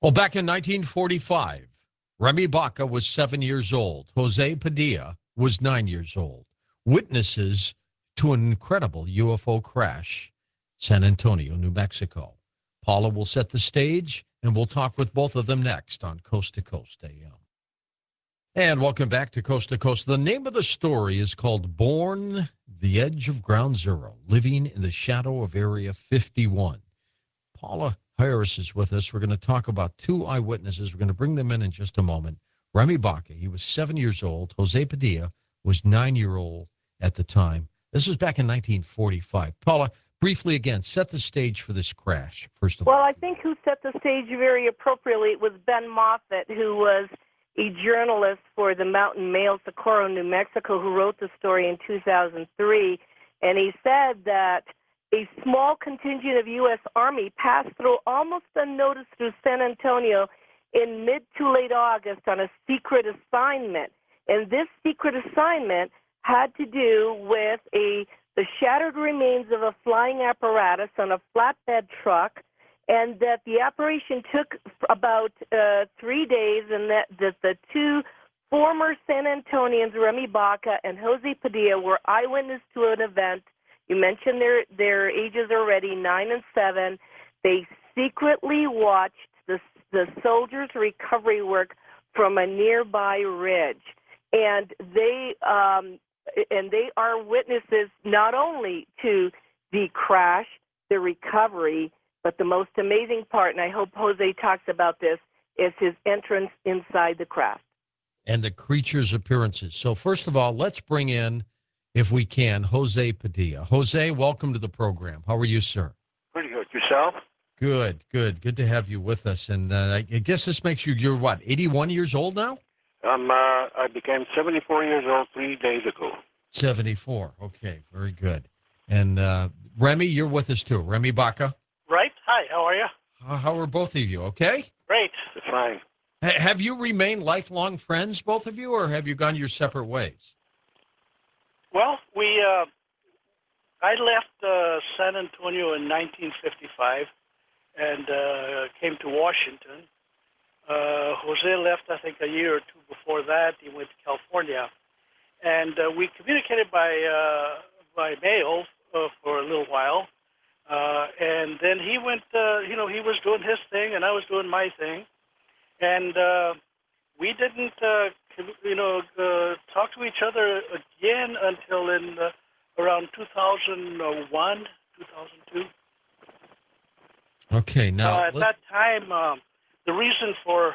Well, back in 1945, Remy Baca was 7 years old. Jose Padilla was 9 years old. Witnesses to an incredible UFO crash, San Antonio, New Mexico. Paula will set the stage, and we'll talk with both of them next on Coast to Coast AM. And welcome back to Coast to Coast. The name of the story is called Born the Edge of Ground Zero, Living in the Shadow of Area 51. Paula Harris is with us. We're going to talk about two eyewitnesses. We're going to bring them in just a moment. Remy Baca, he was 7 years old. Jose Padilla was 9-year-old at the time. This was back in 1945. Paula, briefly again, set the stage for this crash, first of all. Well, I think who set the stage very appropriately was Ben Moffat, who was a journalist for the Mountain Mail, Socorro, New Mexico, who wrote the story in 2003. And he said that a small contingent of U.S. Army passed through almost unnoticed through San Antonio in mid to late August on a secret assignment. And this secret assignment had to do with the shattered remains of a flying apparatus on a flatbed truck, and that the operation took about 3 days, and that the two former San Antonians, Remy Baca and Jose Padilla, were eyewitness to an event. You mentioned their ages already, 9 and 7. They secretly watched the soldiers' recovery work from a nearby ridge, and they are witnesses not only to the crash, the recovery, but the most amazing part, and I hope Jose talks about this, is his entrance inside the craft. And the creature's appearances. So first of all, let's bring in, if we can, Jose Padilla. Jose, welcome to the program. How are you, sir? Pretty good. Yourself? Good. Good to have you with us. And I guess this makes you're what, 81 years old now? I became 74 years old 3 days ago. 74. Okay, very good. And Remy, you're with us too. Remy Baca? Right. Hi, how are you? How are both of you? Okay? Great. Fine. Have you remained lifelong friends, both of you, or have you gone your separate ways? Well, I left San Antonio in 1955 and came to Washington. Jose left, I think, a year or two before that. He went to California. And we communicated by mail for a little while. And then he went, he was doing his thing and I was doing my thing. And we didn't, talk to each other again until in around 2001, 2002. Okay, now at that time, the reason for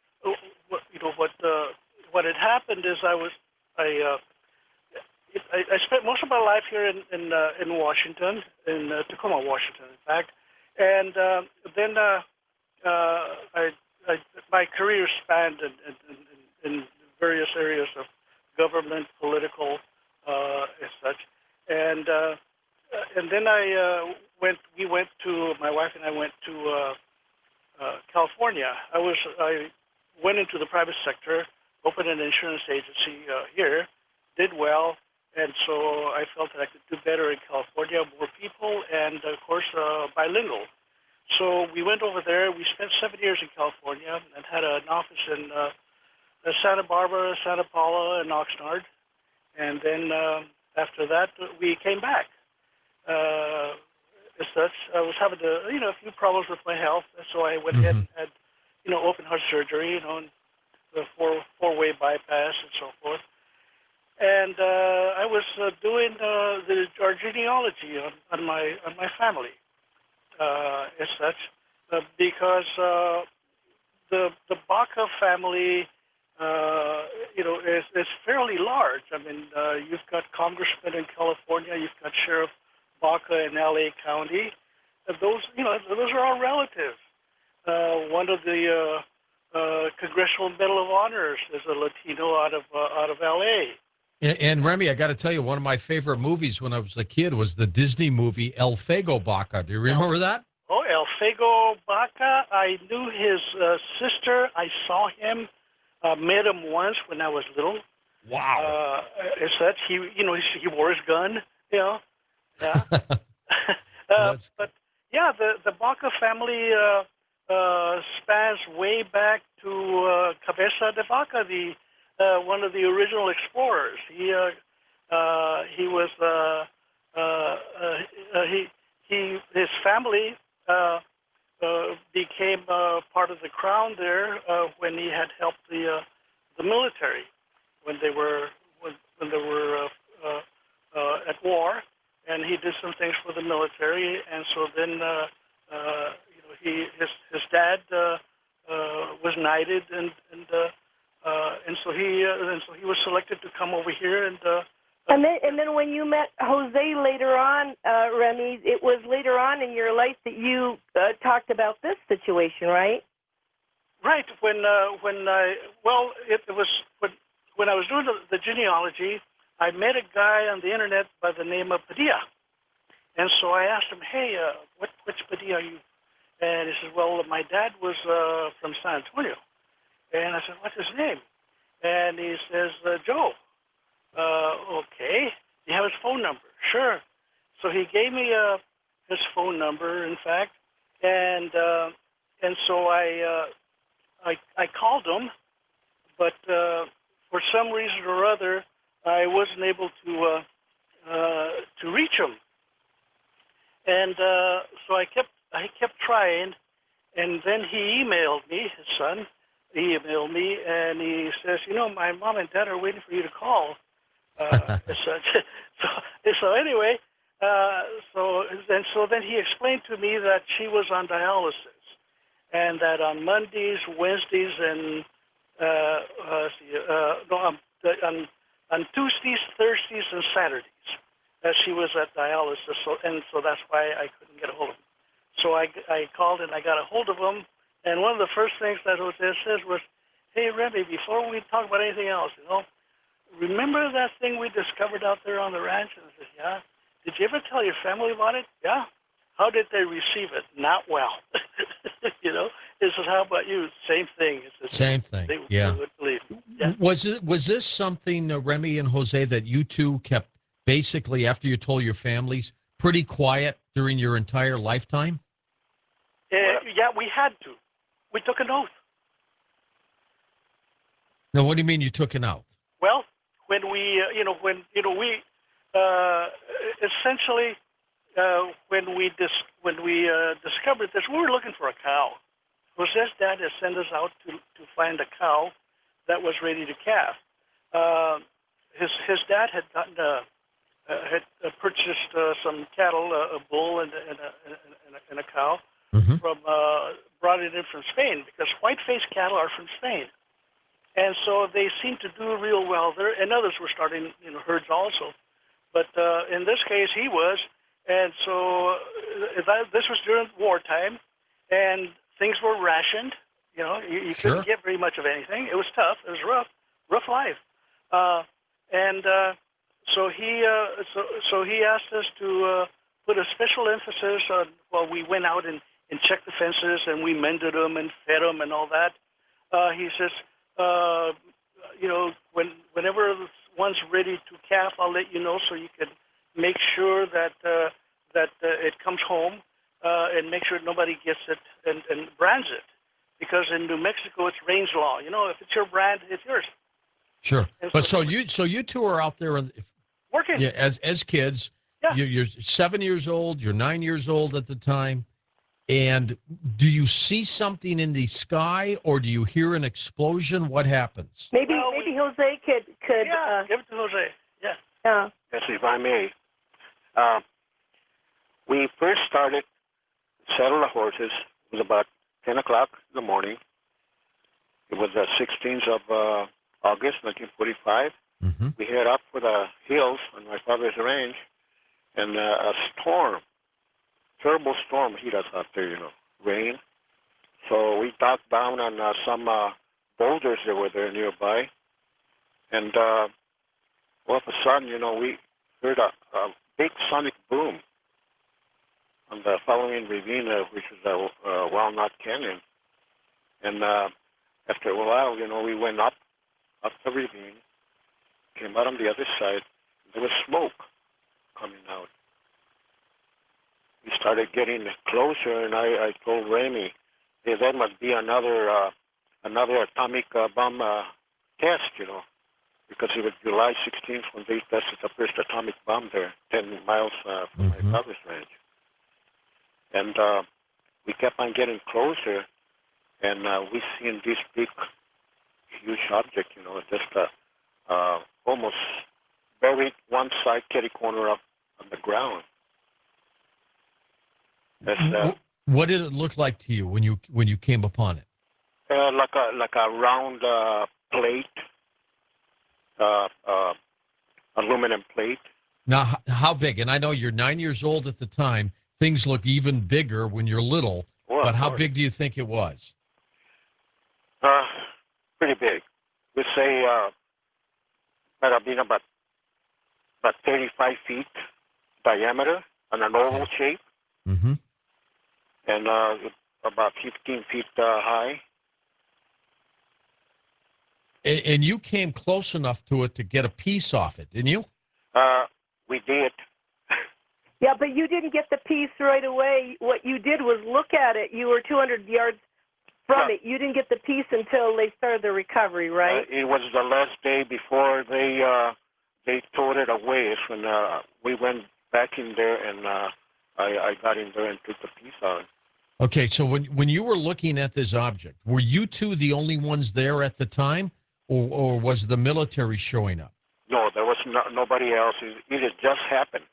what had happened is I spent most of my life here in Washington, in Tacoma, Washington, in fact, and then my career spanned in various areas of government, political, as such, and then my wife and I went to California. I went into the private sector, opened an insurance agency here, did well, and so I felt that I could do better in California, more people, and of course bilingual. So we went over there. We spent 7 years in California and had an office in Santa Barbara, Santa Paula, and Oxnard. And then after that, we came back. As such, I was having a few problems with my health, so I went ahead and had open heart surgery, and the four-way bypass and so forth. And I was doing our genealogy on my family, as such, because the Baca family, is fairly large. I mean, you've got congressmen in California, you've got Sheriff Baca in L.A. County. Those are all relatives. One of the Congressional Medal of Honors is a Latino out of L.A. And Remy, I got to tell you, one of my favorite movies when I was a kid was the Disney movie El Fuego Baca. Do you remember that? Oh, El Fuego Baca. I knew his sister. I saw him, met him once when I was little. Wow. As such, he wore his gun. Yeah. But yeah, the Baca family spans way back to Cabeza de Vaca, the one of the original explorers. He was his family became part of the crown there when he had helped the military when they were at war, and he did some things for the military, and so then his dad was knighted, and so he was selected to come over here and then when you met Jose later on, Remy, it was later on in your life that you talked about this situation, right? Right. When I was doing the genealogy, I met a guy on the internet by the name of Padilla, and so I asked him, "Hey, which Padilla are you?" And he says, "Well, my dad was from San Antonio." And I said, "What's his name?" And he says, "Joe." Okay. You have his phone number? Sure. So he gave me his phone number, in fact, and so I called him, but for some reason or other, I wasn't able to reach him, and so I kept trying, and then he emailed me. His son emailed me, and he says, "My mom and dad are waiting for you to call." So anyway, so then he explained to me that she was on dialysis, and that on Mondays, Wednesdays, and on Tuesdays, Thursdays, and Saturdays, she was at dialysis. So that's why I couldn't get a hold of him. So I called and I got a hold of him, and one of the first things that Jose says was, "Hey, Remy, before we talk about anything else, remember that thing we discovered out there on the ranch?" And I said, "Yeah." "Did you ever tell your family about it?" "Yeah." "How did they receive it?" "Not well." He says, "How about you?" Same thing. Same thing. They would believe. Yeah. Was this something, Remy and Jose, that you two kept basically after you told your families pretty quiet during your entire lifetime? Yeah, we had to. We took an oath. Now, what do you mean you took an oath? Well, when we essentially when we discovered this, we were looking for a cow. Jose's dad had sent us out to find a cow that was ready to calf. His dad had gotten had purchased some cattle, a bull and a cow, Mm-hmm. brought it in from Spain, because white-faced cattle are from Spain. And so they seemed to do real well there, and others were starting, herds also. But in this case, he was, and so this was during wartime, and things were rationed. You Sure. couldn't get very much of anything. It was tough. It was rough life. So he asked us to put a special emphasis on. Well, we went out and checked the fences, and we mended them and fed them and all that. He says, whenever one's ready to calf, I'll let you know, so you can make sure that it comes home, and make sure nobody gets it and brands it, because in New Mexico it's range law. If it's your brand, it's yours. Sure. And But so you two are out there working. Yeah, as kids. Yeah. You're 7 years old. You're 9 years old at the time. And do you see something in the sky, or do you hear an explosion? What happens? Maybe Jose could. Yeah, give it to Jose. Yeah. Yeah. Yes, if I may. We first started saddle the horses. It was about 10 o'clock in the morning. It was the 16th of August, 1945. Mm-hmm. We head up for the hills on my father's ranch, and a storm, terrible storm hit us out there, rain. So we ducked down on some boulders that were there nearby, and all of a sudden, we heard a big sonic boom on the following ravine, which was Walnut Canyon. And after a while, we went up the ravine, came out on the other side. There was smoke coming out. We started getting closer, and I told Remy, there must be another atomic bomb test, because it was July 16th when they tested the first atomic bomb there, 10 miles from my father's ranch. And we kept on getting closer, and we seen this big, huge object, just almost buried one side kitty corner up on the ground. What did it look like to you when you came upon it? Like a round plate, aluminum plate. Now, how big? And I know you're 9 years old at the time. Things look even bigger when you're little. Well, but how big do you think it was? Pretty big. We say might have been about 35 feet diameter and an oval shape. Mm-hmm. And about 15 feet high. And you came close enough to it to get a piece off it, didn't you? We did. Yeah, but you didn't get the piece right away. What you did was look at it. You were 200 yards from it. You didn't get the piece until they started the recovery, right? It was the last day before they tore it away. It's when we went back in there, and I got in there and took the piece out. Okay, so when you were looking at this object, were you two the only ones there at the time, or was the military showing up? No, there was nobody else. It had just happened.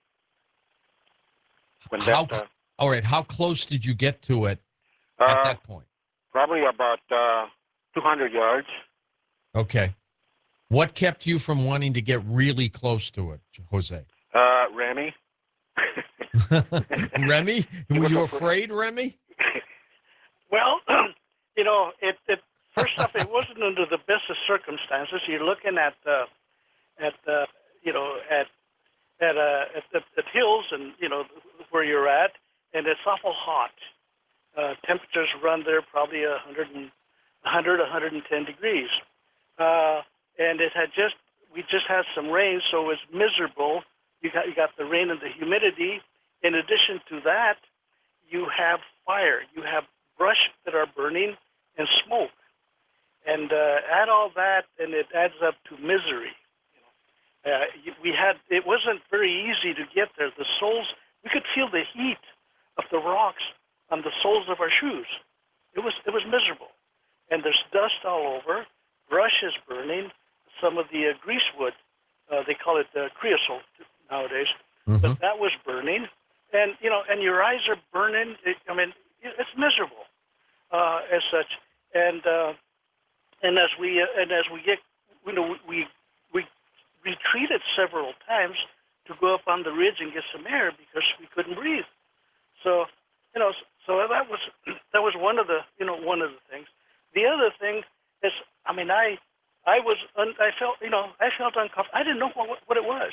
All right, how close did you get to it at that point? Probably about 200 yards. Okay. What kept you from wanting to get really close to it, Jose? Remy. Remy? Were you afraid, Remy? Well, first off, it wasn't under the best of circumstances. You're looking at hills and where you're at, and it's awful hot. Temperatures run there probably 110 degrees, and we just had some rain, so it was miserable. You got the rain and the humidity. In addition to that, you have fire. You have brush that are burning and smoke. And add all that, and it adds up to misery. It wasn't very easy to get there. The soles, we could feel the heat of the rocks on the soles of our shoes. It was miserable. And there's dust all over. Brush is burning. Some of the greasewood, they call it creosote nowadays, but that was burning. And and your eyes are burning. It's miserable as such. And as we get, we retreated several times to go up on the ridge and get some air because we couldn't breathe. So so that was one of the things. The other thing is, I felt uncomfortable. I didn't know what it was.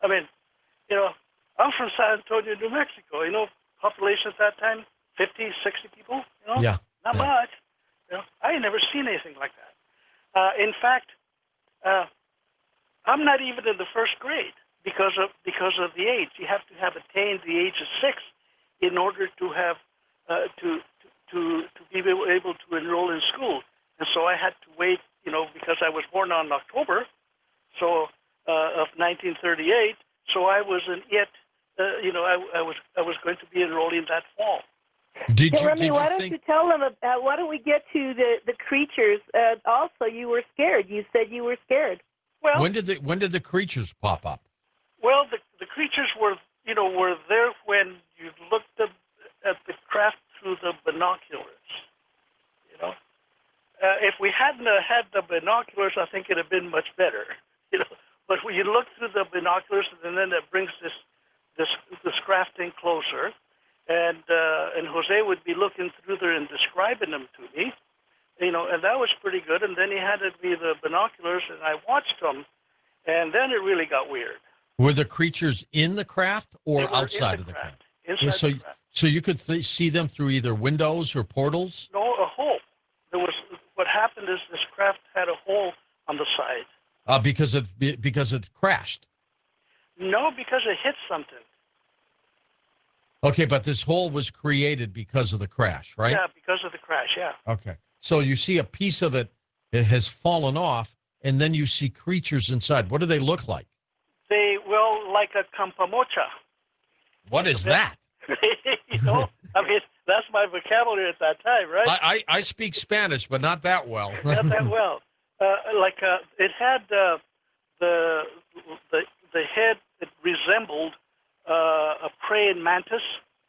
I'm from San Antonio, New Mexico. Population at that time, 50, 60 people. Yeah. Not much. I had never seen anything like that. In fact, I'm not even in the first grade because of the age. You have to have attained the age of 6 in order to have to be able to enroll in school. And so I had to wait, because I was born on October, of 1938. So I wasn't yet, I was going to be enrolling that fall. Remy, why don't you tell them why don't we get to the creatures? Also, you were scared. You said you were scared. Well, when did the creatures pop up? Well, the creatures were there when you looked at the craft through the binoculars. If we hadn't had the binoculars, I think it'd have been much better. But when you look through the binoculars, and then that brings this craft in closer. And Jose would be looking through there and describing them to me, and that was pretty good. And then he handed me the binoculars, and I watched them, and then it really got weird. Were the creatures in the craft or outside of the craft? Inside the craft. So you could see them through either windows or portals? No, a hole. What happened is this craft had a hole on the side. Because it crashed. No, because it hit something. Okay, but this hole was created because of the crash, right? Yeah, because of the crash. Yeah. Okay. So you see a piece of it, it has fallen off, and then you see creatures inside. What do they look like? They like a campamocha. What is that? You know, I mean, that's my vocabulary at that time, right? I speak Spanish, but not that well. Not that well. It had the head. It resembled a praying mantis.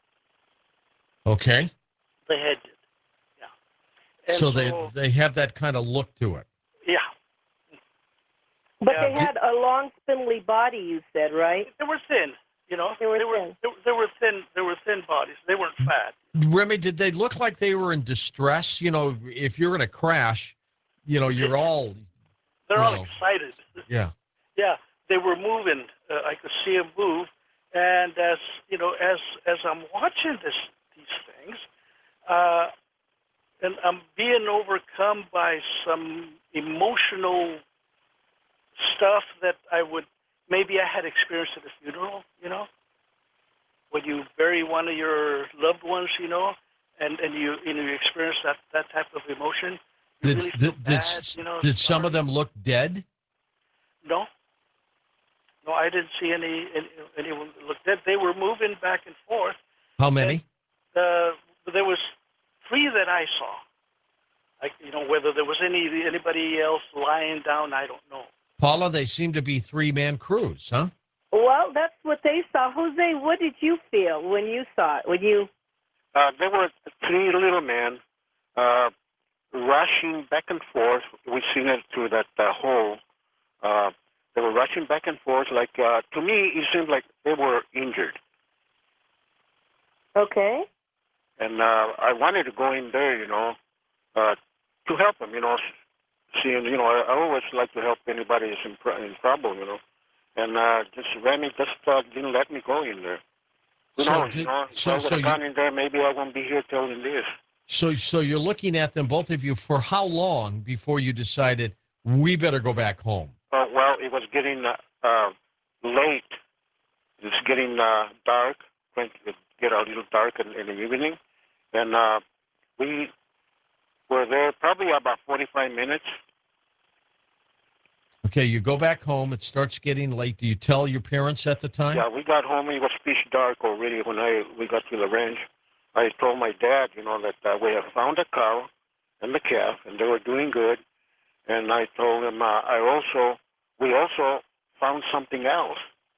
Okay. The head did. Yeah. And So they have that kind of look to it. Yeah. But Yeah. they had a long, spindly body, you said, right? They were thin. You know, They were thin. They were thin bodies. They weren't fat. Remy, did they look like they were in distress? You know, if you're in a crash, you know, you're all... They're all No. excited. Yeah. Yeah, they were moving. I could see them move, and as you know, as I'm watching these things, and I'm being overcome by some emotional stuff that maybe I had experienced at a funeral. You know, when you bury one of your loved ones, you know, and you experience that type of emotion. You really feel bad, you know, did some sorry. of them look dead? No, I didn't see anyone look dead. They were moving back and forth. How many? There was 3 that I saw. Whether there was anybody else lying down, I don't know. Paula, they seem to be 3-man crews, huh? Well, that's what they saw. Jose, what did you feel when you saw it? There were 3 little men rushing back and forth. We seen it through that hole. They were rushing back and forth. Like to me, it seemed like they were injured. Okay. And I wanted to go in there, to help them. Seeing, I always like to help anybody who's in trouble. And Remy just didn't let me go in there. Who knows? If I would have gone in there, maybe I won't be here telling this. So you're looking at them, both of you, for how long before you decided we better go back home? Well, it was getting late. It's getting dark. Going to get a little dark in the evening, and we were there probably about 45 minutes. Okay, you go back home. It starts getting late. Do you tell your parents at the time? Yeah, we got home. It was pitch dark already when we got to the ranch. I told my dad, that we have found a cow and the calf, and they were doing good. And I told him we also found something else.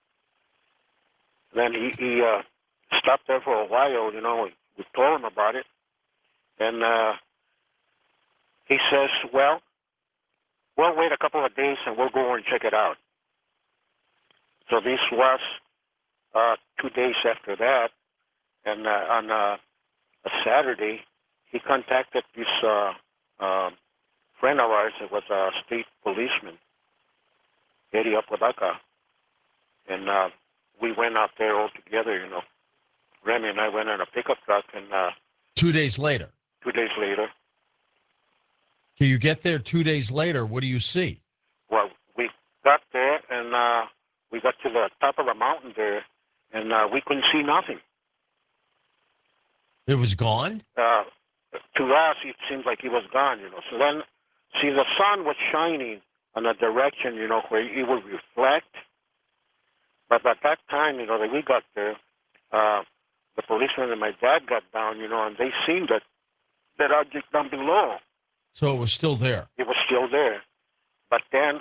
Then he stopped there for a while. We told him about it, and he says, "Well, we'll wait a couple of days and we'll go over and check it out." So this was 2 days after that, and on a Saturday, he contacted this friend of ours that was a state policeman, Eddie Apodaca, and we went out there all together. Remy and I went in a pickup truck, and 2 days later. 2 days later, Okay, you get there 2 days later. What do you see? well, we got there and we got to the top of the mountain there, and we couldn't see nothing. It was gone? To us, it seemed like he was gone. So then, see, the sun was shining in a direction, where it would reflect. But at that time, that we got there, the policeman and my dad got down, and they seen that object down below. So it was still there. It was still there. But then,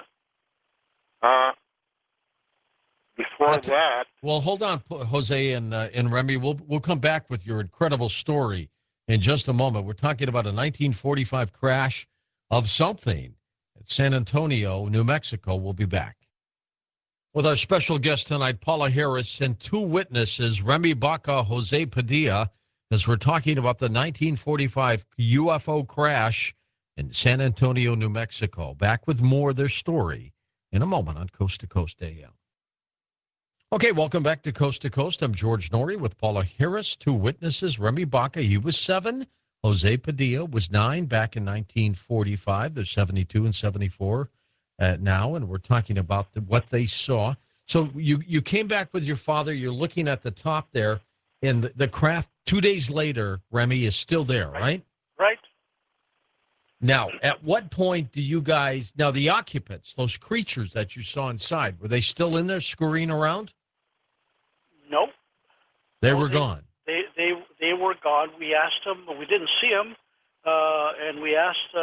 before that... Well, hold on, Jose and Remy. We'll come back with your incredible story in just a moment. We're talking about a 1945 crash of something at San Antonio, New Mexico. We'll be back with our special guest tonight, Paula Harris, and 2 witnesses, Remy Baca, Jose Padilla, as we're talking about the 1945 UFO crash in San Antonio, New Mexico. Back with more of their story in a moment on Coast to Coast AM. Okay, welcome back to Coast. I'm George Norrie with Paula Harris, 2 witnesses. Remy Baca, he was 7. Jose Padilla was 9 back in 1945. They're 72 and 74 now, and we're talking about what they saw. So you came back with your father. You're looking at the top there, And the craft 2 days later, Remy, is still there, right? Right. Now, at what point do you guys, now the occupants, those creatures that you saw inside, were they still in there scurrying around? No. They No, were gone. They were gone. We asked them, but we didn't see them, and we asked,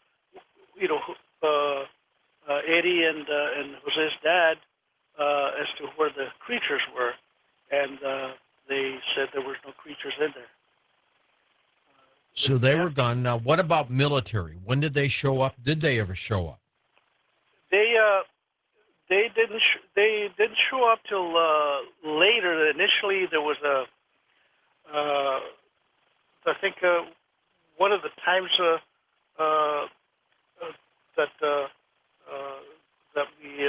Eddie and Jose's dad as to where the creatures were, and they said there was no creatures in there. So they Yeah. were gone. Now, what about military? When did they show up? Did they ever show up? They didn't show up till later. Initially, there was I think one of the times that we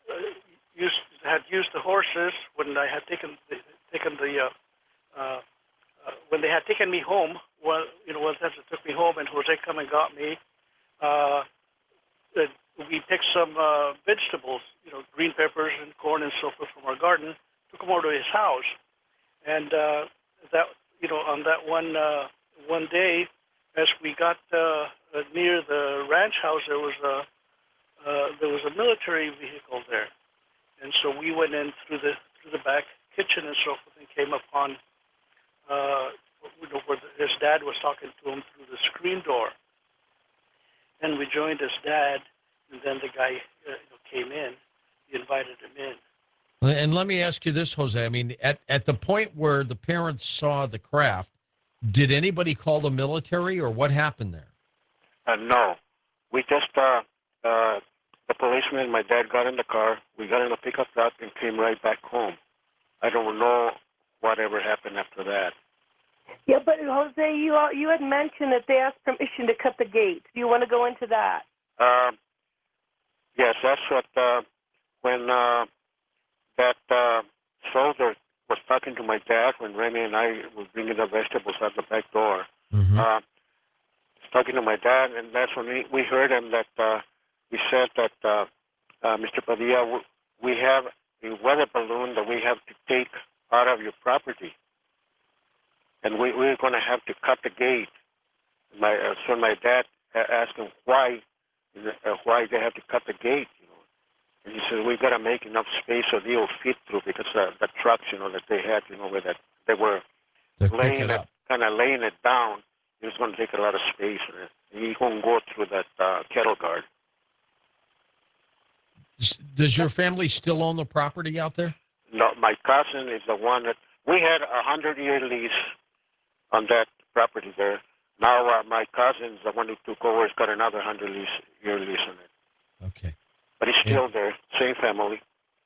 used the horses when I had taken when they had taken me home. Well, one time they took me home and Jose come and got me. We picked some vegetables, green peppers and corn and so forth from our garden. Took them over to his house, and on that one day, as we got near the ranch house, there was a military vehicle there, and so we went in through the back kitchen and so forth, and came upon where his dad was talking to him through the screen door, and we joined his dad, and then the guy came in. He invited him in. And let me ask you this, Jose. I mean, at the point where the parents saw the craft, did anybody call the military, or what happened there? No. We just, the policeman and my dad got in the car. We got in a pickup truck and came right back home. I don't know whatever happened after that. Yeah, but Jose, you had mentioned that they asked permission to cut the gate. Do you want to go into that? Yes, that's what, when that soldier was talking to my dad when Remy and I were bringing the vegetables out the back door. Mm-hmm. He's talking to my dad, and that's when we heard him that he said that, Mr. Padilla, we have a weather balloon that we have to take out of your property, and we're going to have to cut the gate. So my dad asked him why they have to cut the gate. And he said, we've got to make enough space so they'll fit through, because the trucks, that they had, where that they were laying it, kind of laying it down, it was going to take a lot of space. And he won't go through that cattle guard. Does your family still own the property out there? No, my cousin is the one that, we had a 100-year lease on that property there. Now my cousin's the one who took over. Has got another 100-year lease on it. Okay. But he's still there, same family.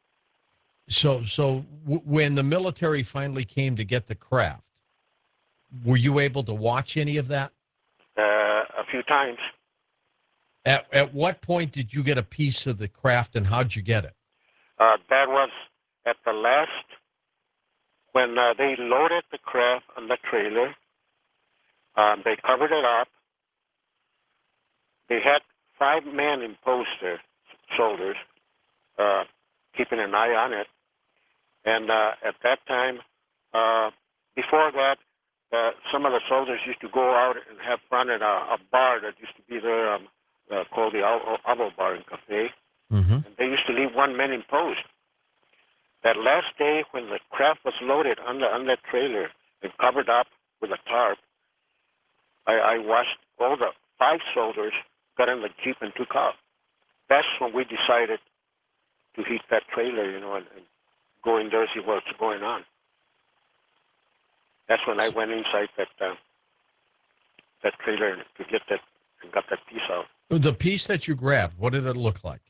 So when the military finally came to get the craft, were you able to watch any of that? A few times. At what point did you get a piece of the craft, and how'd you get it? That was at the last, when they loaded the craft on the trailer. They covered it up. They had 5 men in post there, soldiers, keeping an eye on it. And at that time, before that, some of the soldiers used to go out and have fun at a bar that used to be there called the Avo Bar and Cafe. Mm-hmm. And they used to leave 1 man in post. That last day when the craft was loaded on that trailer and covered up with a tarp, I watched all the 5 soldiers got in the Jeep and took off. That's when we decided to heat that trailer, and go in there and see what's going on. That's when I went inside that trailer to get that and got that piece out. The piece that you grabbed, what did it look like?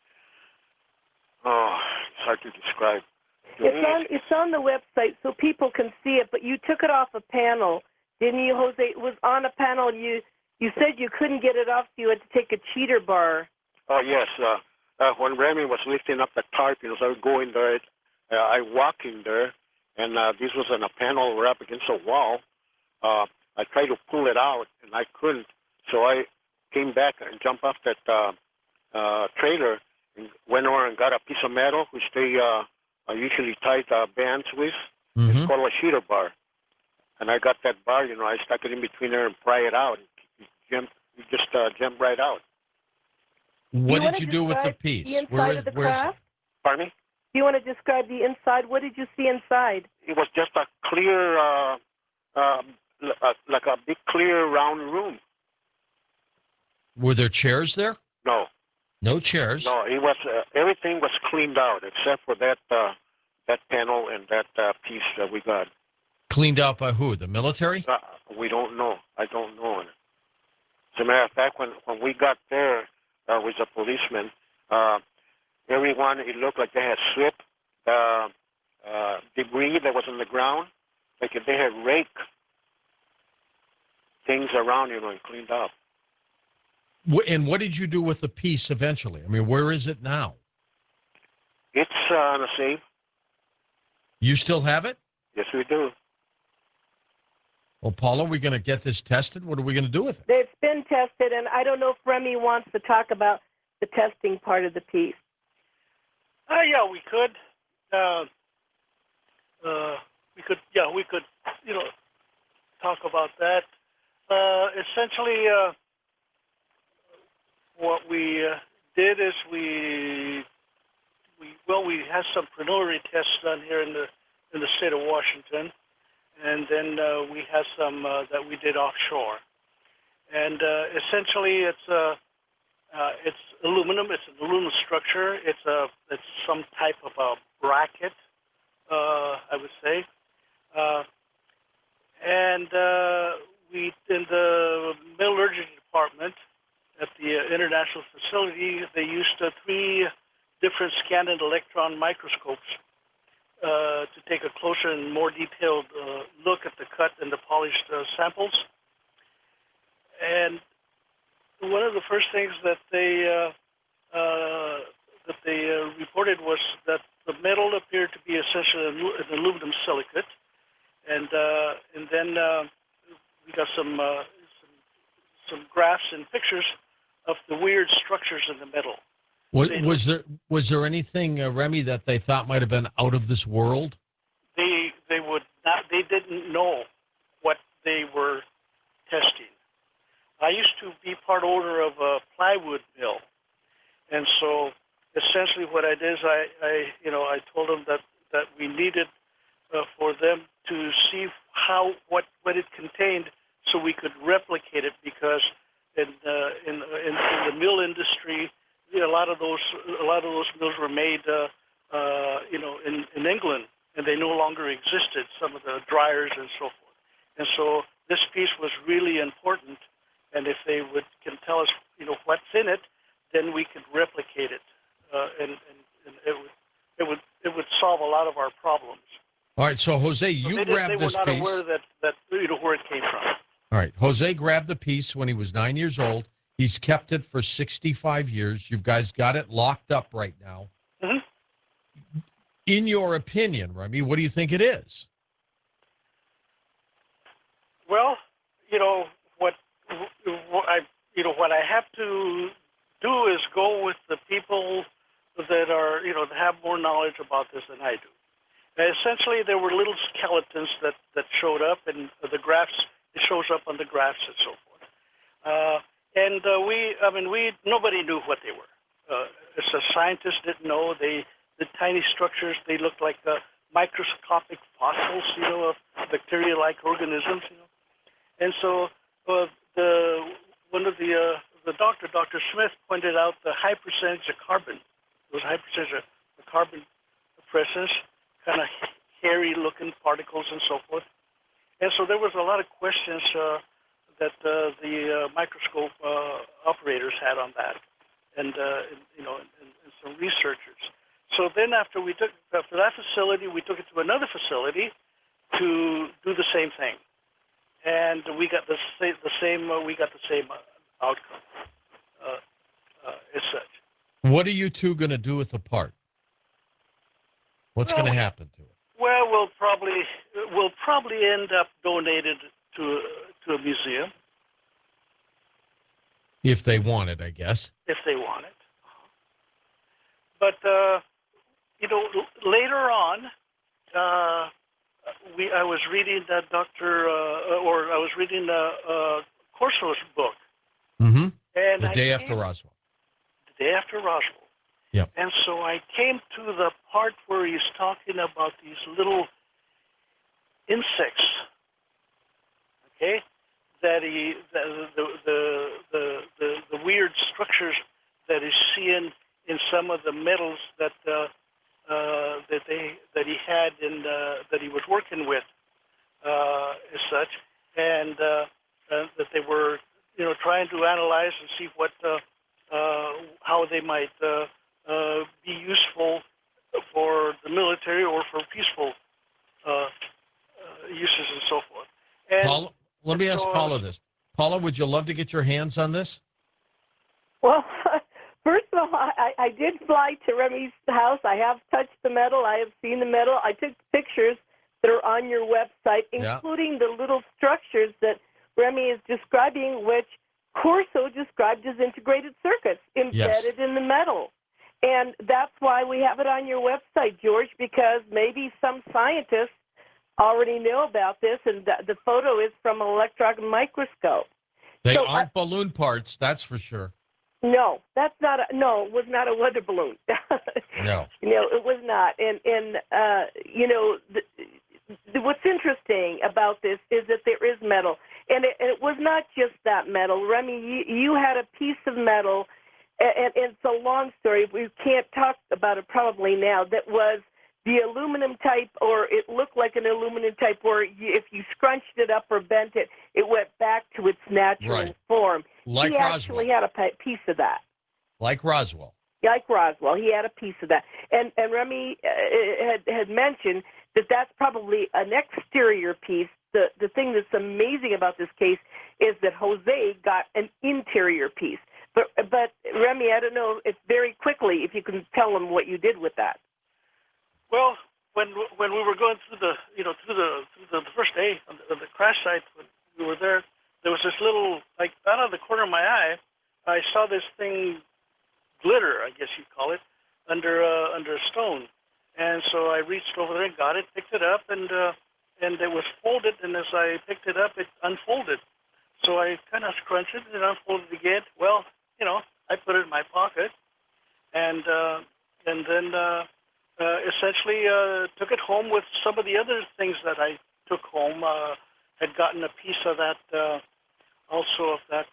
Oh, it's hard to describe. It's on the website so people can see it, but you took it off a panel, didn't you, Jose? It was on a panel. You said you couldn't get it off, so you had to take a cheater bar. Oh, yes. When Remy was lifting up the tarp, so I would go in there. I walk in there, and this was on a panel. We're up against a wall. I tried to pull it out, and I couldn't. So I came back and jumped off that trailer and went over and got a piece of metal, which they usually tie bands with. Mm-hmm. It's called a cheater bar. and I got that bar, I stuck it in between there and pry it out. You just jump right out. What wanna did you do with the describe piece? The inside Where is of the where's it? craft? Pardon me? Do you want to describe the inside? What did you see inside? It was just a clear, like a big clear round room. Were there chairs there? No, No chairs. no, it was everything was cleaned out except for that panel and that piece that we got. Cleaned out by who? The military? We don't know. I don't know. As a matter of fact, when we got there with the policeman, everyone, it looked like they had swept debris that was on the ground, like if they had raked things around, and cleaned up. And what did you do with the piece eventually? I mean, where is it now? It's on a safe. You still have it? Yes, we do. Well, Paula, are we going to get this tested? What are we going to do with it? It's been tested, and I don't know if Remy wants to talk about the testing part of the piece. Yeah, we could. We could, talk about that. Essentially, what we did is we had some preliminary tests done here in the state of Washington, and then we had some that we did offshore. And essentially, it's aluminum. It's an aluminum structure. It's some type of a bracket, I would say. And we, in the metallurgy department at the international facility, they used 3 different scan and electron microscopes to take a closer and more detailed look at the cut and the polished samples. And one of the first things that they reported was that the metal appeared to be essentially an aluminum silicate, and then we got some graphs and pictures of the weird structures in the metal. Was there anything, Remy, that they thought might have been out of this world? They would not. They didn't know what they were testing. I used to be part owner of a plywood mill, and so essentially what I did is I told them that we needed for them to see what it contained so we could replicate it, because in the mill industry, a lot of those mills were made in England, and they no longer existed, some of the dryers and so forth. And so this piece was really important, and if they can tell us what's in it, then we could replicate it, and it would solve a lot of our problems. All right, so Jose, you grabbed this piece. They were not aware that where it came from. All right, Jose grabbed the piece when he was 9 years old. He's kept it for 65 years. You guys got it locked up right now. Mm-hmm. In your opinion, Remy, what do you think it is? Well, what I have to do is go with the people that are that have more knowledge about this than I do. Essentially, there were little skeletons that showed up, and the graphs, it shows up on the graphs and so forth. Nobody knew what they were. As a scientist didn't know. The tiny structures, they looked like microscopic fossils, of bacteria-like organisms, And so one of the doctor, Dr. Smith, pointed out the high percentage of carbon. Those high percentage of carbon presence, kind of hairy-looking particles and so forth. And so there was a lot of questions that the microscope operators had on that, and some researchers. So then after that facility, we took it to another facility to do the same thing, and we got the same outcome as such. What are you two going to do with the part? What's going to happen to it? Well, we'll probably end up donated to a museum. If they want it, I guess. If they want it. But, later on, I was reading I was reading Corso's book, Mm-hmm. and The day after Roswell. the day after Roswell. Yep. And so I came to the part where he's talking about these little insects, okay, that the weird structures that he's seeing in some of the metals that he had that he was working with, as such, and that they were, trying to analyze and see what how they might be useful for the military or for peaceful uses and so forth. And Paula, let me ask Paula this. Paula, would you love to get your hands on this? Well, first of all, I did fly to Remy's house. I have touched the metal. I have seen the metal. I took pictures that are on your website, including the little structures that Remy is describing, which Corso described as integrated circuits embedded in the metal. And that's why we have it on your website, George, because maybe some scientists already know about this, and the photo is from an electron microscope. They aren't balloon parts, that's for sure. No, that's not. It was not a weather balloon. No. No, it was not. And what's interesting about this is that there is metal, and it was not just that metal. Remy, you had a piece of metal, and it's a long story. We can't talk about it probably now. That was the aluminum type, or it looked like an aluminum type, where if you scrunched it up or bent it, it went back to its natural form. Like he Roswell. actually had a piece of that. Like Roswell. Like Roswell, he had a piece of that. And Remy had mentioned that that's probably an exterior piece. The thing that's amazing about this case is that Jose got an interior piece. But Remy, I don't know if very quickly if you can tell them what you did with that. Well, when we were going through the first day on the crash site, when we were there was this little, like, out of the corner of my eye, I saw this thing glitter, I guess you'd call it, under a stone, and so I reached over there and got it, picked it up, and it was folded, and as I picked it up, it unfolded. So I kind of scrunched it and unfolded it again. Well, I put it in my pocket, and then essentially took it home with some of the other things that I took home. Had gotten a piece of that, also of that.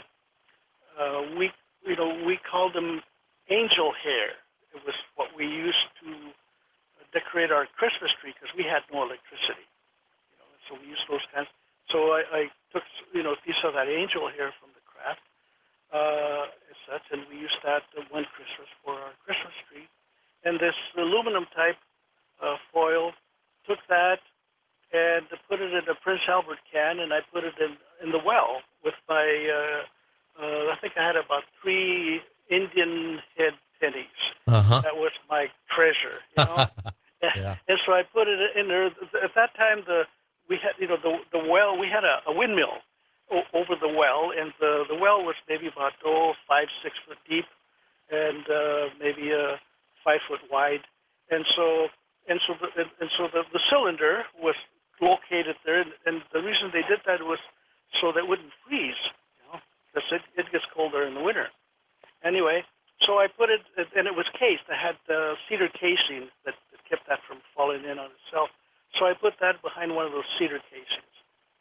We called them angel hair. It was what we used to decorate our Christmas tree because we had no electricity. So we used those kinds. So I took a piece of that angel hair from the craft, as such, and we used that one Christmas for our Christmas tree. And this aluminum type foil, took that and put it in a Prince Albert can, and I put it in the well with my, I think I had about 3 Indian head pennies. Uh-huh. That was my treasure, Yeah. And so I put it in there. At that time, we had, the well, we had a windmill over the well, and the well was maybe about 5-6 foot deep, and maybe 5 foot wide, and so the cylinder was located there, and the reason they did that was so that it wouldn't freeze, because it gets colder in the winter. Anyway, so I put it, and it was cased. I had cedar casing that kept that from falling in on itself. So I put that behind one of those cedar casings.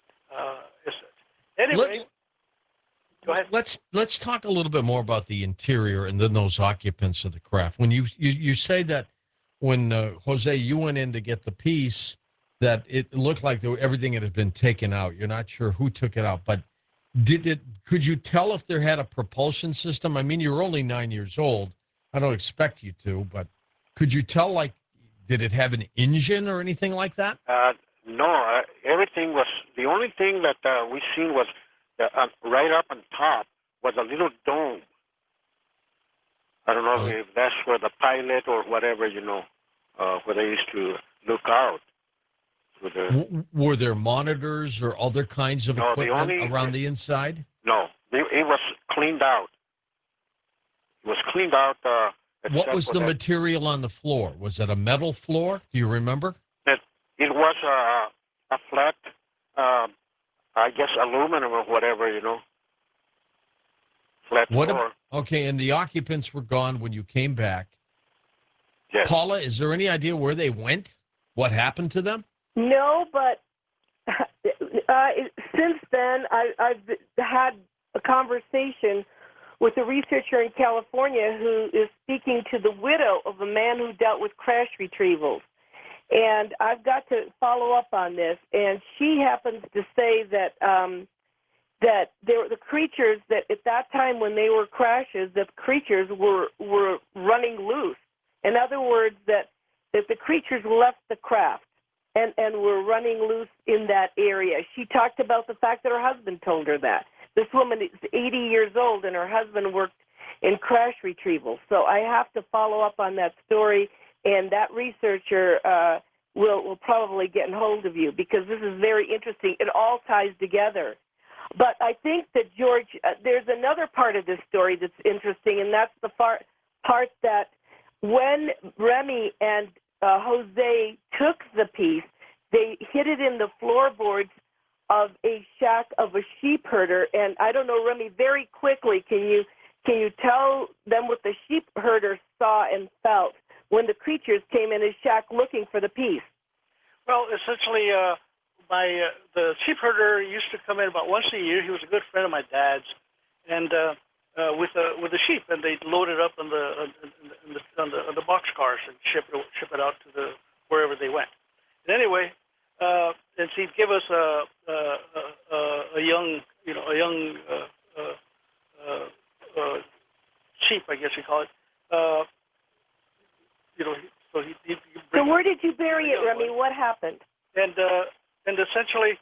Anyway, go ahead. Let's talk a little bit more about the interior and then those occupants of the craft. When you say that when Jose, you went in to get the piece, that it looked like everything had been taken out. You're not sure who took it out, but could you tell if there had a propulsion system? I mean, you're only 9 years old. I don't expect you to, but could you tell, like, did it have an engine or anything like that? No, everything was, the only thing that we seen was right up on top was a little dome. I don't know if that's where the pilot or whatever, where they used to look out. Were there monitors or other kinds of equipment around the inside? No, it was cleaned out. It was cleaned out. What was the material on the floor? Was it a metal floor? Do you remember? it was a flat, I guess, aluminum or whatever, flat floor. Okay, and the occupants were gone when you came back. Yes. Paula, is there any idea where they went? What happened to them? No, but since then, I've had a conversation with a researcher in California who is speaking to the widow of a man who dealt with crash retrievals. And I've got to follow up on this. And she happens to say that that there were the creatures that at that time when they were crashes, that creatures were running loose. In other words, that the creatures left the craft and were running loose in that area. She talked about the fact that her husband told her that. This woman is 80 years old, and her husband worked in crash retrieval. So I have to follow up on that story, and that researcher will probably get in hold of you because this is very interesting. It all ties together. But I think that, George, there's another part of this story that's interesting, and that's the part that when Remy and Jose took the piece, they hid it in the floorboards of a shack of a sheep herder. And I don't know, Remy, very quickly, can you tell them what the sheep herder saw and felt when the creatures came in his shack looking for the piece? Well, essentially, the sheep herder used to come in about once a year. He was a good friend of my dad's, and with the sheep, and they'd load it up on the box cars and ship it out to wherever they went. And anyway, and he'd give us a young sheep, I guess you call it. So where did you bury it, Remy? What happened? And essentially,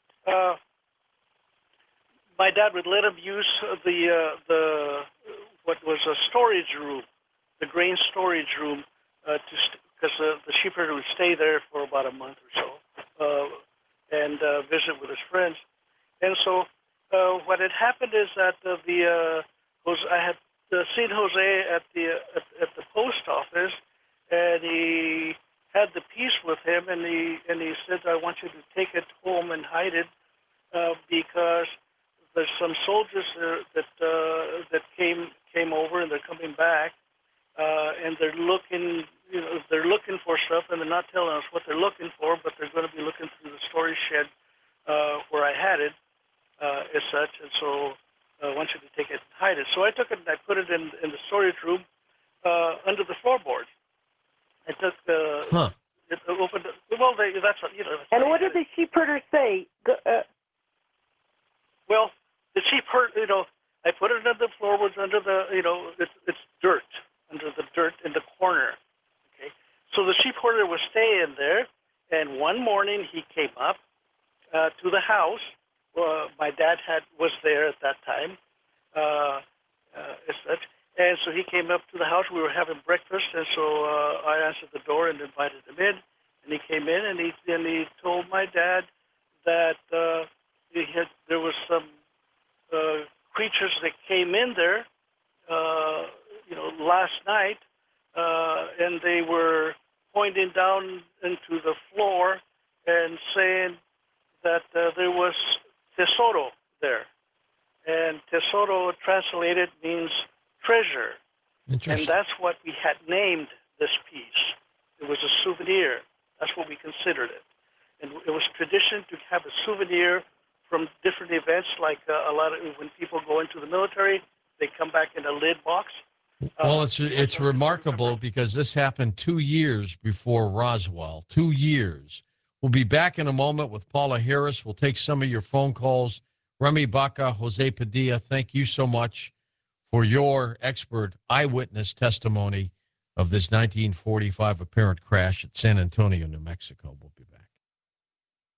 my dad would let him use the what was a storage room, the grain storage room, because the sheep herder would stay there for about a month or so, and visit with his friends. And so what had happened is that I had seen Jose at the post office, and he had the piece with him, and he said, "I want you to take it home and hide it because there's some soldiers that came over, and they're coming back, and they're looking for stuff, and they're not telling us what they're looking for, but they're going to be looking through the storage shed where I had it, as such, and so I want you to take it and hide it." So I took it and I put it in the storage room under the floorboard. I took it opened. Well, that's what And what did the sheep herder say? Well, the sheep herder, I put it under the floorboards under the, it's dirt, under the dirt in the corner. Okay, so the sheep herder was staying there, and one morning he came up to the house. My dad was there at that time, as such. And so he came up to the house. We were having breakfast, and so I answered the door and invited him in. And he came in, and he told my dad that there was some creatures that came in there, last night, and they were pointing down into the floor and saying that there was tesoro there. And tesoro translated means treasure. And that's what we had named this piece. It was a souvenir. That's what we considered it. And it was tradition to have a souvenir from different events, like a lot of when people go into the military, they come back in a lid box. Well, it's remarkable because this happened 2 years before Roswell. 2 years. We'll be back in a moment with Paula Harris. We'll take some of your phone calls. Remy Baca, Jose Padilla, thank you so much for your expert eyewitness testimony of this 1945 apparent crash at San Antonio, New Mexico. We'll be back.